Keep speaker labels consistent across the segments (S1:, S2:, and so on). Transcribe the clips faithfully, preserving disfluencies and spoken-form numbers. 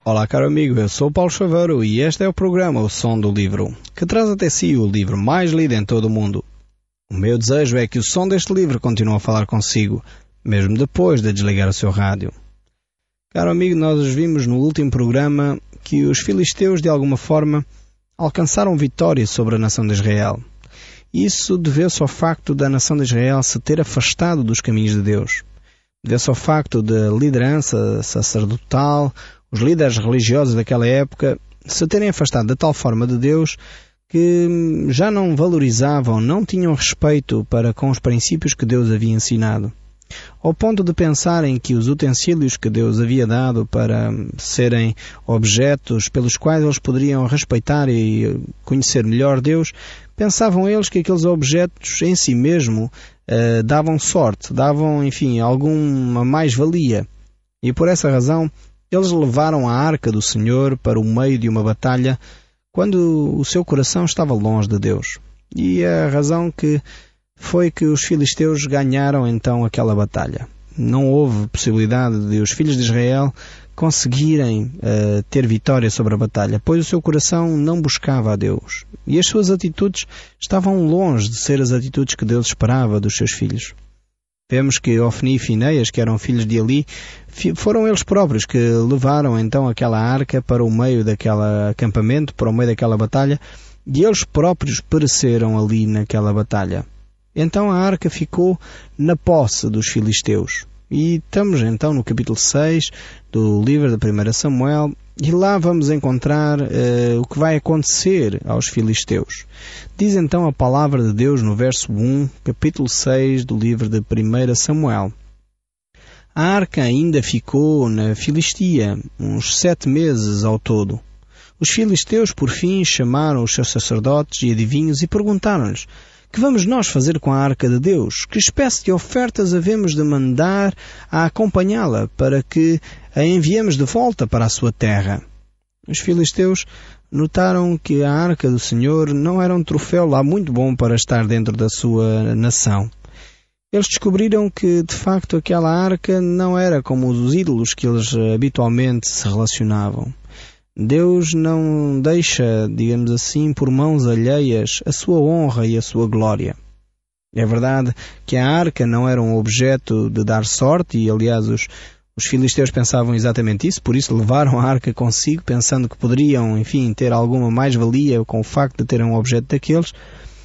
S1: Olá, caro amigo, eu sou o Paulo Chaveiro e este é o programa O Som do Livro, que traz até si o livro mais lido em todo o mundo. O meu desejo é que o som deste livro continue a falar consigo, mesmo depois de desligar o seu rádio. Caro amigo, nós vimos no último programa que os filisteus, de alguma forma, alcançaram vitória sobre a nação de Israel. Isso deveu-se ao facto da nação de Israel se ter afastado dos caminhos de Deus. Deveu-se ao facto da liderança sacerdotal, os líderes religiosos daquela época se terem afastado de tal forma de Deus que já não valorizavam, não tinham respeito para com os princípios que Deus havia ensinado. Ao ponto de pensarem que os utensílios que Deus havia dado para serem objetos pelos quais eles poderiam respeitar e conhecer melhor Deus, pensavam eles que aqueles objetos em si mesmo eh, davam sorte, davam, enfim, alguma mais-valia. E por essa razão, eles levaram a arca do Senhor para o meio de uma batalha quando o seu coração estava longe de Deus. E a razão que foi que os filisteus ganharam então aquela batalha. Não houve possibilidade de os filhos de Israel conseguirem uh, ter vitória sobre a batalha, pois o seu coração não buscava a Deus. E as suas atitudes estavam longe de ser as atitudes que Deus esperava dos seus filhos. Vemos que Ofni e Finéias, que eram filhos de Eli, foram eles próprios que levaram então aquela arca para o meio daquele acampamento, para o meio daquela batalha, e eles próprios pereceram ali naquela batalha. Então a arca ficou na posse dos filisteus. E estamos então no capítulo seis do livro da primeira Samuel, e lá vamos encontrar uh, o que vai acontecer aos filisteus. Diz então a palavra de Deus no verso um, capítulo seis do livro da primeira Samuel. A arca ainda ficou na Filistia uns sete meses ao todo. Os filisteus, por fim, chamaram os seus sacerdotes e adivinhos e perguntaram-lhes: que vamos nós fazer com a arca de Deus? Que espécie de ofertas havemos de mandar a acompanhá-la para que a enviemos de volta para a sua terra? Os filisteus notaram que a arca do Senhor não era um troféu lá muito bom para estar dentro da sua nação. Eles descobriram que, de facto, aquela arca não era como os ídolos que eles habitualmente se relacionavam. Deus não deixa, digamos assim, por mãos alheias a sua honra e a sua glória. É verdade que a arca não era um objeto de dar sorte e, aliás, os, os filisteus pensavam exatamente isso, por isso levaram a arca consigo, pensando que poderiam, enfim, ter alguma mais-valia com o facto de terem um objeto daqueles.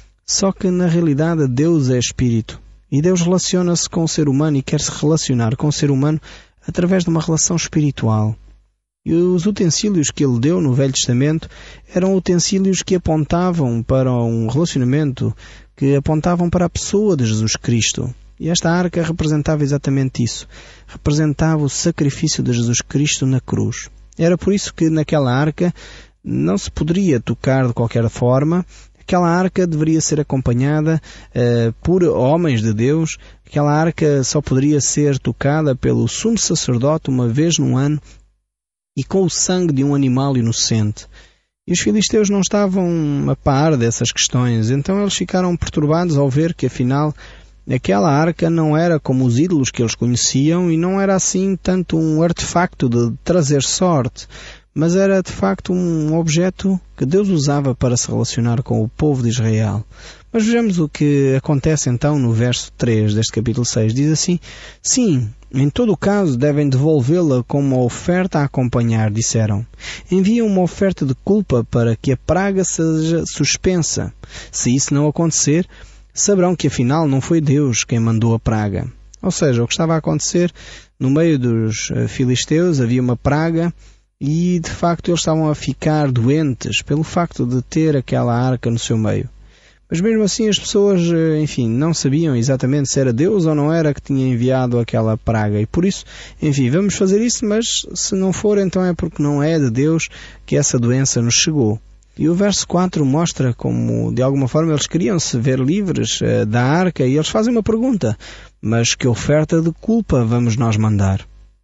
S1: Só que, na realidade, Deus é Espírito. E Deus relaciona-se com o ser humano e quer se relacionar com o ser humano através de uma relação espiritual. E os utensílios que ele deu no Velho Testamento eram utensílios que apontavam para um relacionamento, que apontavam para a pessoa de Jesus Cristo. E esta arca representava exatamente isso. Representava o sacrifício de Jesus Cristo na cruz. Era por isso que naquela arca não se poderia tocar de qualquer forma. Aquela arca deveria ser acompanhada uh, por homens de Deus. Aquela arca só poderia ser tocada pelo sumo sacerdote uma vez num ano, e com o sangue de um animal inocente. E os filisteus não estavam a par dessas questões, então eles ficaram perturbados ao ver que, afinal, aquela arca não era como os ídolos que eles conheciam e não era assim tanto um artefacto de trazer sorte, mas era de facto um objeto que Deus usava para se relacionar com o povo de Israel. Mas vejamos o que acontece então no verso três deste capítulo seis. Diz assim: sim, em todo o caso devem devolvê-la como uma oferta a acompanhar, disseram. Enviam uma oferta de culpa para que a praga seja suspensa. Se isso não acontecer, saberão que afinal não foi Deus quem mandou a praga. Ou seja, o que estava a acontecer no meio dos filisteus, havia uma praga e de facto eles estavam a ficar doentes pelo facto de ter aquela arca no seu meio. Mas mesmo assim as pessoas, enfim, não sabiam exatamente se era Deus ou não era que tinha enviado aquela praga. E por isso, enfim, vamos fazer isso, mas se não for, então é porque não é de Deus que essa doença nos chegou. E o verso quatro mostra como, de alguma forma, eles queriam se ver livres uh, da arca e eles fazem uma pergunta: mas que oferta de culpa vamos nós mandar?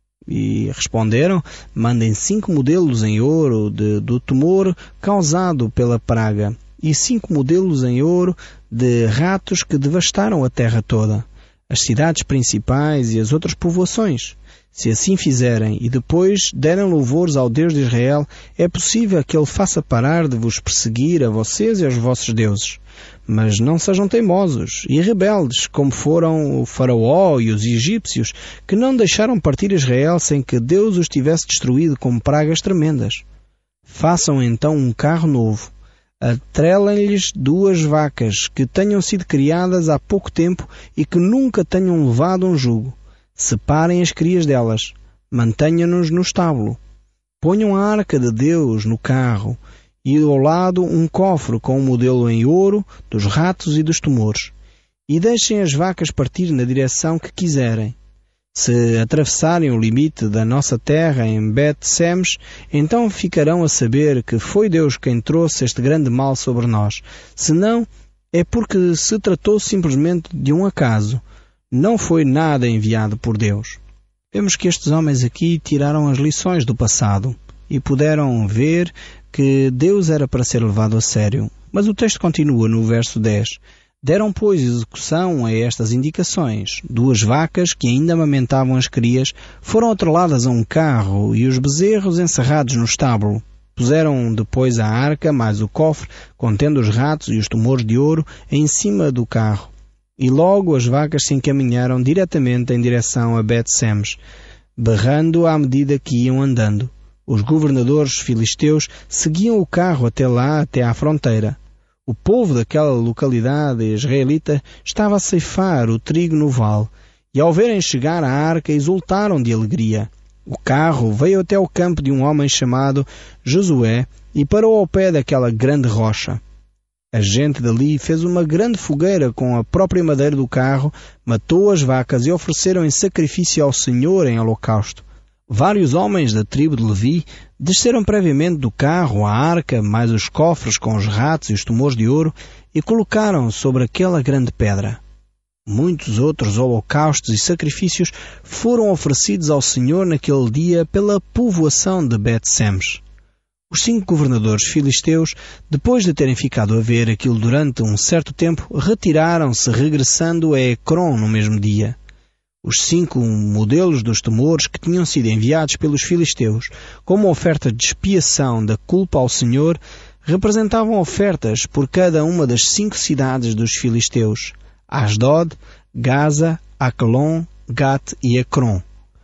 S1: E responderam: mandem cinco modelos em ouro de, do tumor causado pela praga, e cinco modelos em ouro de ratos que devastaram a terra toda, as cidades principais e as outras povoações. Se assim fizerem e depois derem louvores ao Deus de Israel, é possível que Ele faça parar de vos perseguir a vocês e aos vossos deuses. Mas não sejam teimosos e rebeldes, como foram o Faraó e os egípcios, que não deixaram partir Israel sem que Deus os tivesse destruído com pragas tremendas. Façam então um carro novo. Atrelem-lhes duas vacas que tenham sido criadas há pouco tempo e que nunca tenham levado um jugo. Separem as crias delas. Mantenham-nos no estábulo. Ponham a arca de Deus no carro e ao lado um cofre com um modelo em ouro dos ratos e dos tumores. E deixem as vacas partir na direção que quiserem. Se atravessarem o limite da nossa terra em Bet-Semes, então ficarão a saber que foi Deus quem trouxe este grande mal sobre nós. Se não, é porque se tratou simplesmente de um acaso. Não foi nada enviado por Deus. Vemos que estes homens aqui tiraram as lições do passado e puderam ver que Deus era para ser levado a sério. Mas o texto continua no verso dez. Deram, pois, execução a estas indicações. Duas vacas, que ainda amamentavam as crias, foram atreladas a um carro e os bezerros encerrados no estábulo. Puseram depois a arca, mais o cofre, contendo os ratos e os tumores de ouro, em cima do carro. E logo as vacas se encaminharam diretamente em direção a Bet-Semes, berrando à medida que iam andando. Os governadores filisteus seguiam o carro até lá, até à fronteira. O povo daquela localidade israelita estava a ceifar o trigo no vale, e ao verem chegar a arca exultaram de alegria. O carro veio até o campo de um homem chamado Josué e parou ao pé daquela grande rocha. A gente dali fez uma grande fogueira com a própria madeira do carro, matou as vacas e ofereceram em sacrifício ao Senhor em holocausto. Vários homens da tribo de Levi desceram previamente do carro a arca, mais os cofres com os ratos e os tumores de ouro, e colocaram sobre aquela grande pedra. Muitos outros holocaustos e sacrifícios foram oferecidos ao Senhor naquele dia pela povoação de Bet-Semes. Os cinco governadores filisteus, depois de terem ficado a ver aquilo durante um certo tempo, retiraram-se, regressando a Ecrom no mesmo dia. Os cinco modelos dos tumores que tinham sido enviados pelos filisteus como oferta de expiação da culpa ao Senhor representavam ofertas por cada uma das cinco cidades dos filisteus: Asdod, Gaza, Aquelon, Gat e Ecrom.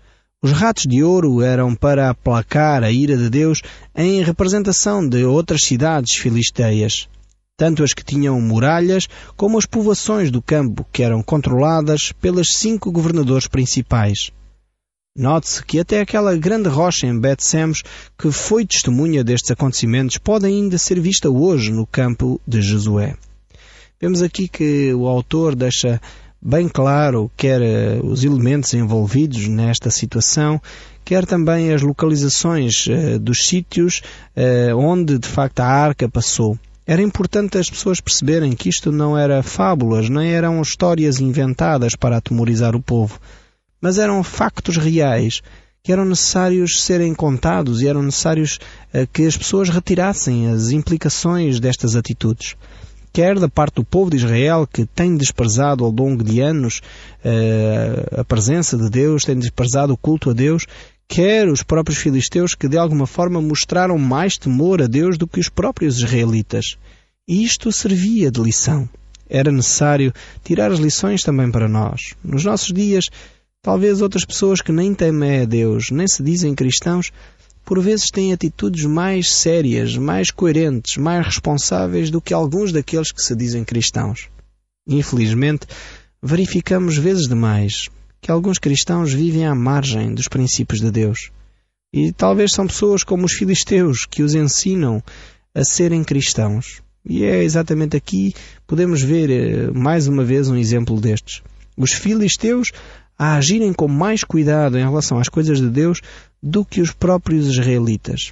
S1: Os ratos de ouro eram para aplacar a ira de Deus em representação de outras cidades filisteias, tanto as que tinham muralhas como as povoações do campo, que eram controladas pelos cinco governadores principais. Note-se que até aquela grande rocha em Bet-Semes, que foi testemunha destes acontecimentos, pode ainda ser vista hoje no campo de Josué. Vemos aqui que o autor deixa bem claro quer os elementos envolvidos nesta situação, quer também as localizações uh, dos sítios uh, onde de facto a arca passou. Era importante as pessoas perceberem que isto não era fábulas, nem eram histórias inventadas para atemorizar o povo, mas eram factos reais que eram necessários serem contados e eram necessários uh, que as pessoas retirassem as implicações destas atitudes. Quer da parte do povo de Israel, que tem desprezado ao longo de anos uh, a presença de Deus, tem desprezado o culto a Deus, quer os próprios filisteus, que de alguma forma mostraram mais temor a Deus do que os próprios israelitas. E isto servia de lição. Era necessário tirar as lições também para nós. Nos nossos dias, talvez outras pessoas que nem temem a Deus, nem se dizem cristãos, por vezes têm atitudes mais sérias, mais coerentes, mais responsáveis do que alguns daqueles que se dizem cristãos. Infelizmente, verificamos vezes demais que alguns cristãos vivem à margem dos princípios de Deus. E talvez são pessoas como os filisteus que os ensinam a serem cristãos. E é exatamente aqui podemos ver mais uma vez um exemplo destes. Os filisteus a agirem com mais cuidado em relação às coisas de Deus do que os próprios israelitas.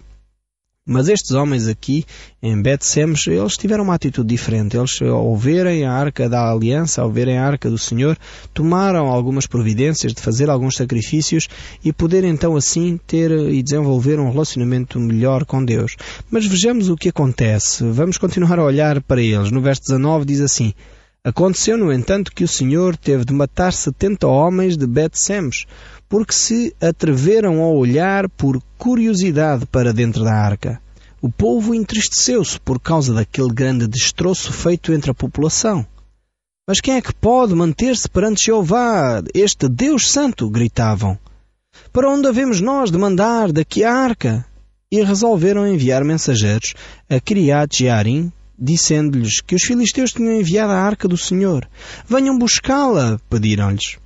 S1: Mas estes homens aqui, em Bet-Semes, eles tiveram uma atitude diferente. Eles, ao verem a arca da aliança, ao verem a arca do Senhor, tomaram algumas providências de fazer alguns sacrifícios e poder então assim ter e desenvolver um relacionamento melhor com Deus. Mas vejamos o que acontece. Vamos continuar a olhar para eles. No verso dezanove diz assim: Aconteceu, no entanto, que o Senhor teve de matar setenta homens de Bet-Semes, porque se atreveram a olhar por curiosidade para dentro da arca. O povo entristeceu-se por causa daquele grande destroço feito entre a população. Mas quem é que pode manter-se perante Jeová, este Deus Santo? Gritavam. Para onde havemos nós de mandar daqui a arca? E resolveram enviar mensageiros a Kiriat-Jearim, dizendo-lhes que os filisteus tinham enviado a arca do Senhor. Venham buscá-la, pediram-lhes.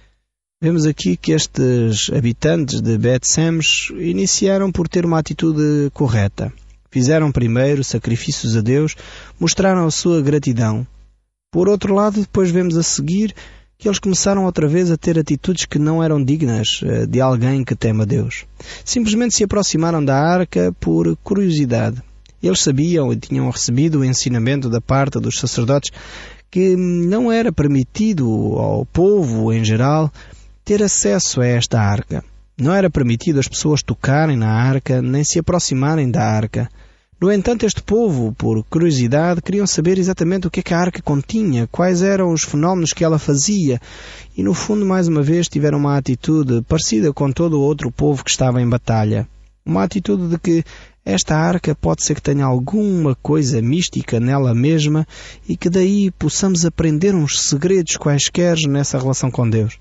S1: Vemos aqui que estes habitantes de Bet-Semes iniciaram por ter uma atitude correta. Fizeram primeiro sacrifícios a Deus, mostraram a sua gratidão. Por outro lado, depois vemos a seguir que eles começaram outra vez a ter atitudes que não eram dignas de alguém que teme a Deus. Simplesmente se aproximaram da arca por curiosidade. Eles sabiam e tinham recebido o ensinamento da parte dos sacerdotes que não era permitido ao povo em geral ter acesso a esta arca. Não era permitido as pessoas tocarem na arca, nem se aproximarem da arca. No entanto, este povo, por curiosidade, queriam saber exatamente o que é que a arca continha, quais eram os fenómenos que ela fazia, e no fundo, mais uma vez, tiveram uma atitude parecida com todo o outro povo que estava em batalha. Uma atitude de que esta arca pode ser que tenha alguma coisa mística nela mesma e que daí possamos aprender uns segredos quaisquer nessa relação com Deus.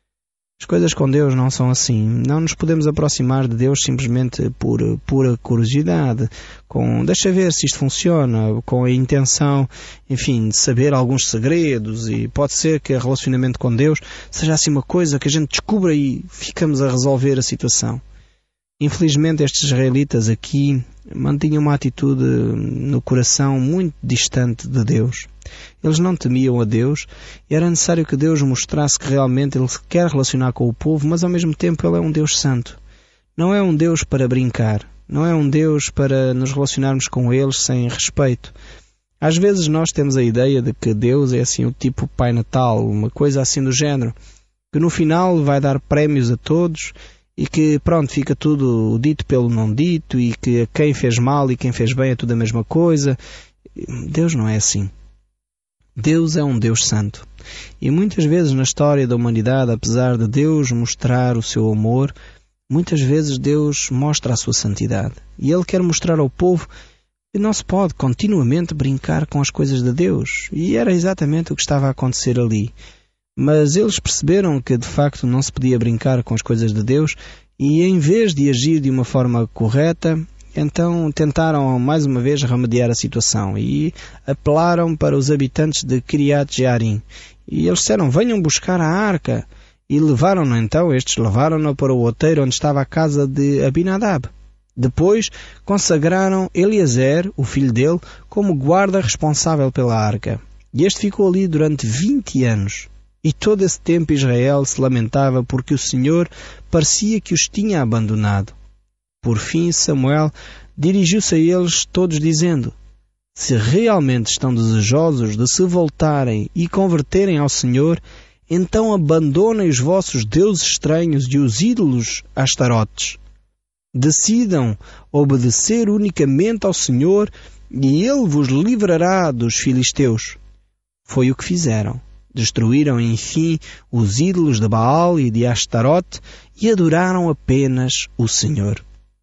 S1: As coisas com Deus não são assim. Não nos podemos aproximar de Deus simplesmente por pura curiosidade, com deixa ver se isto funciona, com a intenção, enfim, de saber alguns segredos, e pode ser que o relacionamento com Deus seja assim uma coisa que a gente descubra e ficamos a resolver a situação. Infelizmente, estes israelitas aqui mantinham uma atitude no coração muito distante de Deus. Eles não temiam a Deus e era necessário que Deus mostrasse que realmente Ele se quer relacionar com o povo, mas ao mesmo tempo Ele é um Deus santo. Não é um Deus para brincar. Não é um Deus para nos relacionarmos com Eles sem respeito. Às vezes nós temos a ideia de que Deus é assim o tipo Pai Natal, uma coisa assim do género, que no final vai dar prémios a todos e que, pronto, fica tudo dito pelo não dito e que quem fez mal e quem fez bem é tudo a mesma coisa. Deus não é assim. Deus é um Deus santo. E muitas vezes na história da humanidade, apesar de Deus mostrar o seu amor, muitas vezes Deus mostra a sua santidade. E Ele quer mostrar ao povo que não se pode continuamente brincar com as coisas de Deus. E era exatamente o que estava a acontecer ali. Mas eles perceberam que de facto não se podia brincar com as coisas de Deus e em vez de agir de uma forma correta, então tentaram mais uma vez remediar a situação e apelaram para os habitantes de Kiriat-Jearim. E eles disseram, venham buscar a arca. E levaram-na então, estes levaram-na para o outeiro onde estava a casa de Abinadab. Depois consagraram Eliezer, o filho dele, como guarda responsável pela arca. E este ficou ali durante vinte anos. E todo esse tempo Israel se lamentava porque o Senhor parecia que os tinha abandonado. Por fim, Samuel dirigiu-se a eles todos dizendo, se realmente estão desejosos de se voltarem e converterem ao Senhor, então abandonem os vossos deuses estranhos e os ídolos astarotes. Decidam obedecer unicamente ao Senhor e Ele vos livrará dos filisteus. Foi o que fizeram. Destruíram, enfim, os ídolos de Baal e de Astarote e adoraram apenas o Senhor.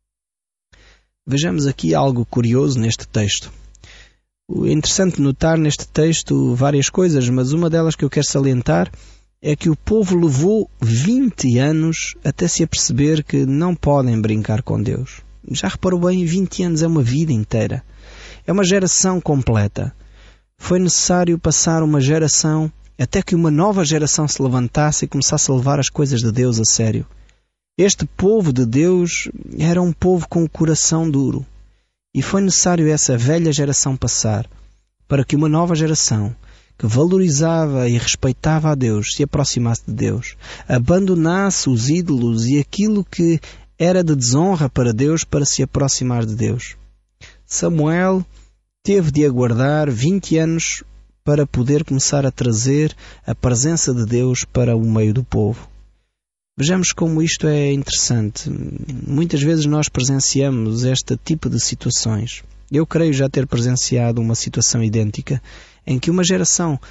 S1: Vejamos aqui algo curioso neste texto. É interessante notar neste texto várias coisas, mas uma delas que eu quero salientar é que o povo levou vinte anos até se aperceber que não podem brincar com Deus. Já reparou bem, vinte anos é uma vida inteira. É uma geração completa. Foi necessário passar uma geração até que uma nova geração se levantasse e começasse a levar as coisas de Deus a sério. Este povo de Deus era um povo com o coração duro. E foi necessário essa velha geração passar para que uma nova geração que valorizava e respeitava a Deus se aproximasse de Deus, abandonasse os ídolos e aquilo que era de desonra para Deus para se aproximar de Deus. Samuel teve de aguardar vinte anos para poder começar a trazer a presença de Deus para o meio do povo. Vejamos como isto é interessante. Muitas vezes nós presenciamos este tipo de situações. Eu creio já ter presenciado uma situação idêntica em que uma geração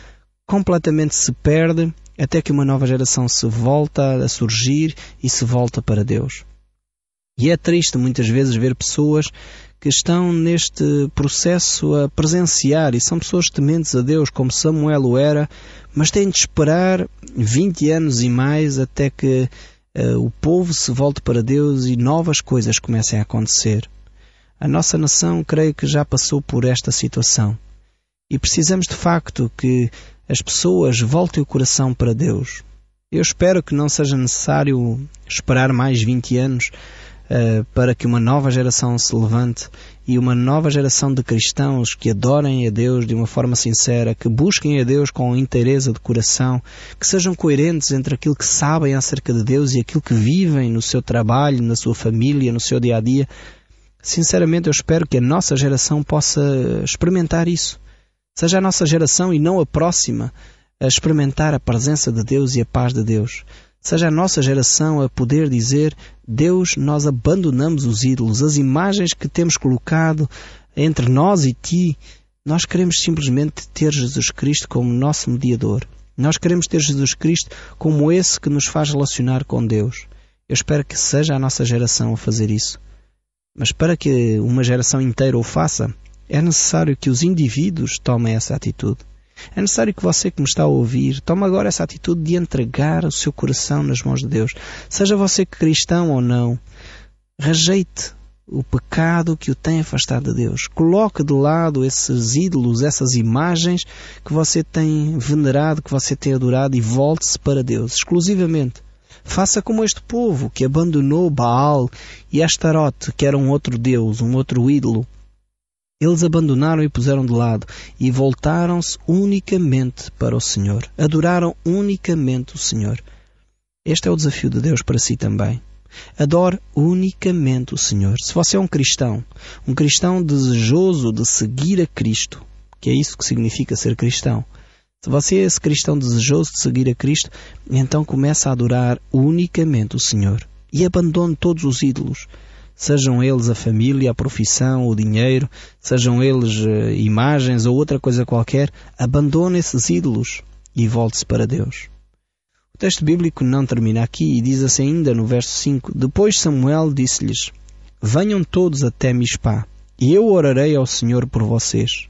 S1: completamente se perde até que uma nova geração se volta a surgir e se volta para Deus. E é triste muitas vezes ver pessoas que estão neste processo a presenciar e são pessoas tementes a Deus, como Samuel o era, mas têm de esperar vinte anos e mais até que uh, o povo se volte para Deus e novas coisas comecem a acontecer. A nossa nação, creio que já passou por esta situação. E precisamos de facto que as pessoas voltem o coração para Deus. Eu espero que não seja necessário esperar mais vinte anos uh, para que uma nova geração se levante e uma nova geração de cristãos que adorem a Deus de uma forma sincera, que busquem a Deus com inteireza de coração, que sejam coerentes entre aquilo que sabem acerca de Deus e aquilo que vivem no seu trabalho, na sua família, no seu dia-a-dia. Sinceramente, eu espero que a nossa geração possa experimentar isso. Seja a nossa geração e não a próxima a experimentar a presença de Deus e a paz de Deus. Seja a nossa geração a poder dizer: Deus, nós abandonamos os ídolos, as imagens que temos colocado entre nós e Ti. Nós queremos simplesmente ter Jesus Cristo como nosso mediador. Nós queremos ter Jesus Cristo como esse que nos faz relacionar com Deus. Eu espero que seja a nossa geração a fazer isso. Mas para que uma geração inteira o faça, é necessário que os indivíduos tomem essa atitude. É necessário que você que me está a ouvir, tome agora essa atitude de entregar o seu coração nas mãos de Deus. Seja você cristão ou não, rejeite o pecado que o tem afastado de Deus. Coloque de lado esses ídolos, essas imagens que você tem venerado, que você tem adorado, e volte-se para Deus, exclusivamente. Faça como este povo que abandonou Baal e Astarote, que era um outro Deus, um outro ídolo. Eles abandonaram e puseram de lado e voltaram-se unicamente para o Senhor. Adoraram unicamente o Senhor. Este é o desafio de Deus para si também. Adore unicamente o Senhor. Se você é um cristão, um cristão desejoso de seguir a Cristo, que é isso que significa ser cristão. Se você é esse cristão desejoso de seguir a Cristo, então comece a adorar unicamente o Senhor. E abandone todos os ídolos. Sejam eles a família, a profissão, o dinheiro, sejam eles uh, imagens ou outra coisa qualquer, abandone esses ídolos e volte-se para Deus. O texto bíblico não termina aqui e diz assim ainda no verso cinco: Depois Samuel disse-lhes: Venham todos até Mispá, e eu orarei ao Senhor por vocês.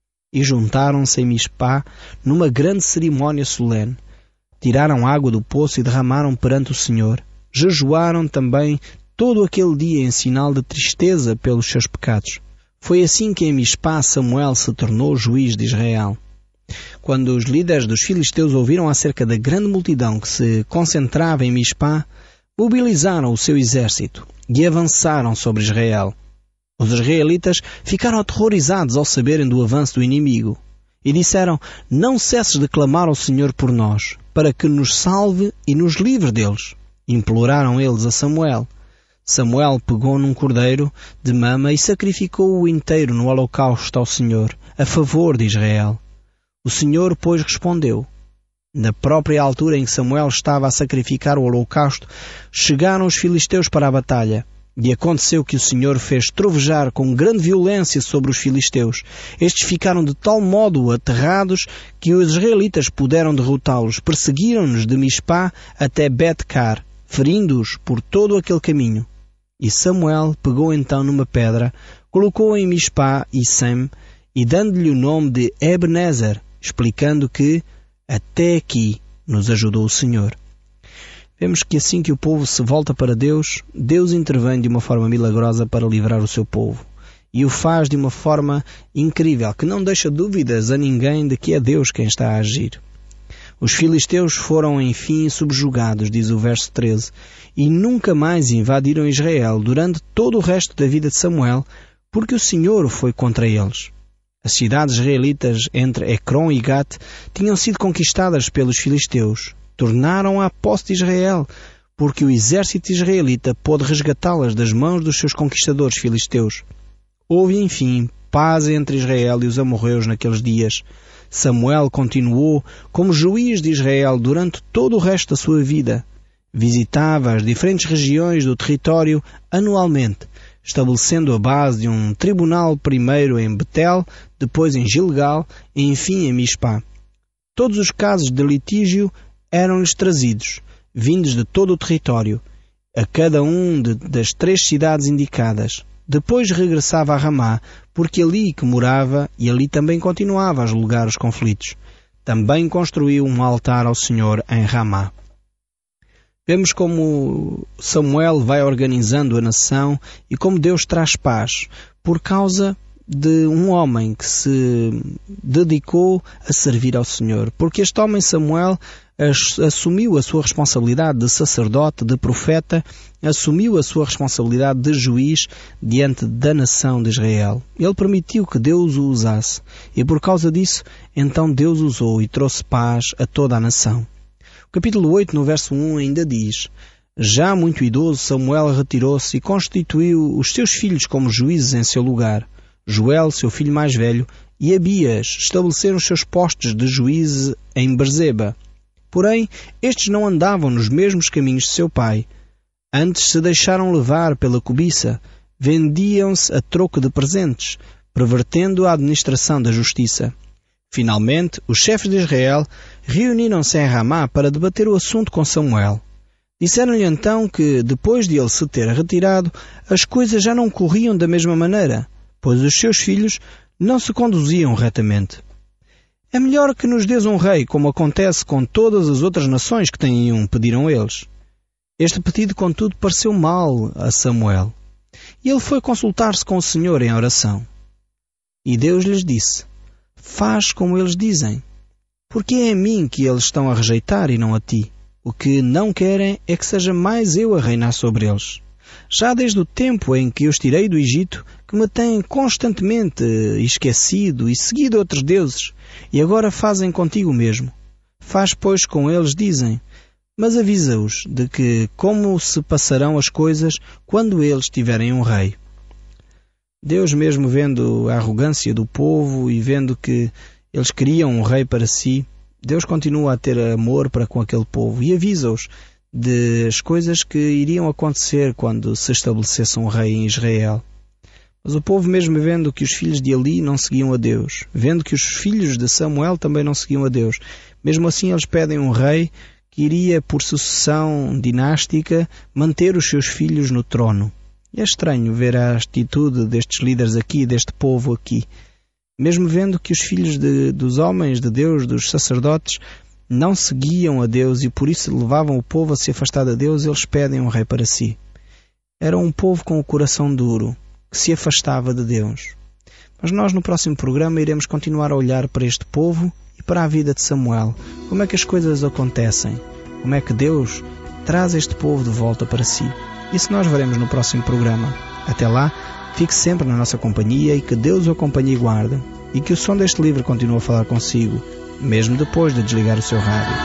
S1: E juntaram-se em Mispá numa grande cerimónia solene. Tiraram água do poço e derramaram perante o Senhor. Jejuaram também todo aquele dia em sinal de tristeza pelos seus pecados. Foi assim que em Mispá Samuel se tornou juiz de Israel. Quando os líderes dos filisteus ouviram acerca da grande multidão que se concentrava em Mispá, mobilizaram o seu exército e avançaram sobre Israel. Os israelitas ficaram aterrorizados ao saberem do avanço do inimigo e disseram: Não cesses de clamar ao Senhor por nós, para que nos salve e nos livre deles. Imploraram eles a Samuel. Samuel pegou num cordeiro de mama e sacrificou-o inteiro no holocausto ao Senhor, a favor de Israel. O Senhor, pois, respondeu. Na própria altura em que Samuel estava a sacrificar o holocausto, chegaram os filisteus para a batalha. E aconteceu que o Senhor fez trovejar com grande violência sobre os filisteus. Estes ficaram de tal modo aterrados que os israelitas puderam derrotá-los. Perseguiram-nos de Mispá até Bet-car, ferindo-os por todo aquele caminho. E Samuel pegou então numa pedra, colocou em Mispá e Sem, e dando-lhe o nome de Ebenezer, explicando que até aqui nos ajudou o Senhor. Vemos que assim que o povo se volta para Deus, Deus intervém de uma forma milagrosa para livrar o seu povo. E o faz de uma forma incrível, que não deixa dúvidas a ninguém de que é Deus quem está a agir. Os filisteus foram, enfim, subjugados, diz o verso treze, e nunca mais invadiram Israel durante todo o resto da vida de Samuel, porque o Senhor foi contra eles. As cidades israelitas entre Ecrom e Gat tinham sido conquistadas pelos filisteus. Tornaram a posse de Israel, porque o exército israelita pôde resgatá-las das mãos dos seus conquistadores filisteus. Houve, enfim, paz entre Israel e os amorreus naqueles dias. Samuel continuou como juiz de Israel durante todo o resto da sua vida. Visitava as diferentes regiões do território anualmente, estabelecendo a base de um tribunal primeiro em Betel, depois em Gilgal e enfim em Mispá. Todos os casos de litígio eram-lhes trazidos, vindos de todo o território, a cada um de, das três cidades indicadas. Depois regressava a Ramá, porque ali que morava e ali também continuava a julgar os conflitos. Também construiu um altar ao Senhor em Ramá. Vemos como Samuel vai organizando a nação e como Deus traz paz por causa de um homem que se dedicou a servir ao Senhor. Porque este homem, Samuel, assumiu a sua responsabilidade de sacerdote, de profeta, assumiu a sua responsabilidade de juiz diante da nação de Israel. Ele permitiu que Deus o usasse e por causa disso, então Deus usou e trouxe paz a toda a nação. O capítulo oito, no verso um, ainda diz: Já muito idoso, Samuel retirou-se e constituiu os seus filhos como juízes em seu lugar. Joel, seu filho mais velho, e Abias estabeleceram os seus postos de juíze em Berzeba. Porém, estes não andavam nos mesmos caminhos de seu pai. Antes se deixaram levar pela cobiça, vendiam-se a troco de presentes, pervertendo a administração da justiça. Finalmente, os chefes de Israel reuniram-se em Ramá para debater o assunto com Samuel. Disseram-lhe então que, depois de ele se ter retirado, as coisas já não corriam da mesma maneira, pois os seus filhos não se conduziam retamente. É melhor que nos dês um rei, como acontece com todas as outras nações que têm um, pediram eles. Este pedido, contudo, pareceu mal a Samuel. E ele foi consultar-se com o Senhor em oração. E Deus lhes disse: Faz como eles dizem, porque é a mim que eles estão a rejeitar e não a ti. O que não querem é que seja mais eu a reinar sobre eles. Já desde o tempo em que os tirei do Egito, que me têm constantemente esquecido e seguido outros deuses, e agora fazem contigo o mesmo. Faz, pois, com eles, dizem, mas avisa-os de que como se passarão as coisas quando eles tiverem um rei. Deus, mesmo vendo a arrogância do povo e vendo que eles queriam um rei para si, Deus continua a ter amor para com aquele povo e avisa-os das coisas que iriam acontecer quando se estabelecesse um rei em Israel. Mas o povo, mesmo vendo que os filhos de Eli não seguiam a Deus, vendo que os filhos de Samuel também não seguiam a Deus, mesmo assim eles pedem um rei que iria, por sucessão dinástica, manter os seus filhos no trono. E é estranho ver a atitude destes líderes aqui, deste povo aqui. Mesmo vendo que os filhos de, dos homens de Deus, dos sacerdotes, não seguiam a Deus e por isso levavam o povo a se afastar de Deus, eles pedem um rei para si. Era um povo com o coração duro, que se afastava de Deus. Mas nós no próximo programa iremos continuar a olhar para este povo e para a vida de Samuel. Como é que as coisas acontecem? Como é que Deus traz este povo de volta para si? Isso nós veremos no próximo programa. Até lá, fique sempre na nossa companhia e que Deus o acompanhe e guarde. E que o som deste livro continue a falar consigo, mesmo depois de desligar o seu rádio.